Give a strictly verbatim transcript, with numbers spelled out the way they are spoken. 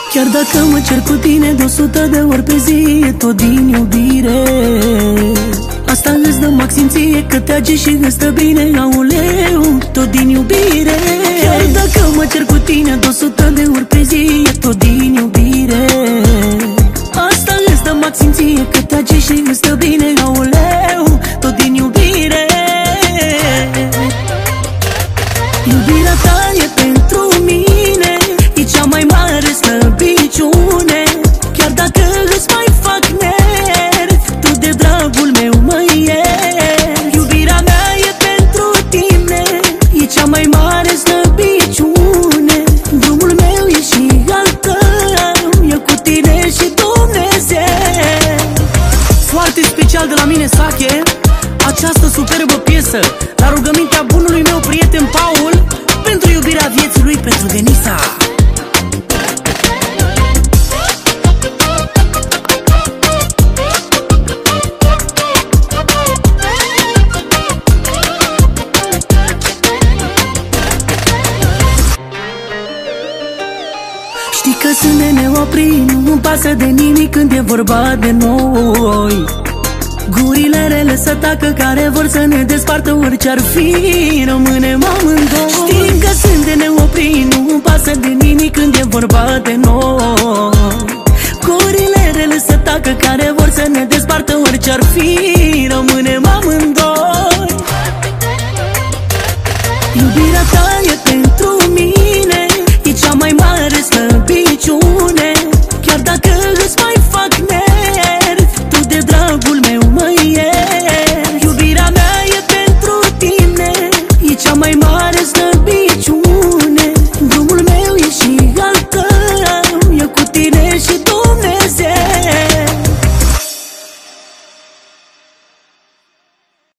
Chiar dacă mă cer cu tine de o sută de ori pe zi, e tot din iubire. Asta îți dă maxim ție, că te agi și îți stă bine, auleu, tot din iubire. Chiar dacă mă cer cu tine de o sută de ori pe zi, e tot din iubire. Asta îți dă maxim ție, că te agi și îți stă bine, auleu, tot din iubire. Iubirea ta e pentru mine, e cea mai mare slăbiciune. Chiar dacă îți mai fac nervi, tu de dragul meu mă ieri. Iubirea mea e pentru tine, e cea mai mare slăbiciune. Drumul meu e și al tău, e cu tine și Dumnezeu. Foarte special de la mine, Sache, această superbă piesă, la rugămintea bunului meu prieten Paul, pentru iubirea vieții lui, pentru Denisa. Știi că sunt de neoprit, nu-mi pasă de nimic când e vorba de noi. Gurile rele să tacă, care vor să ne despartă, orice-ar fi, rămânem amândoi. Știi că sunt de neoprit, nu-mi pasă de nimic când e vorba de noi. Gurile rele să tacă, care vor să ne despartă, orice-ar fi,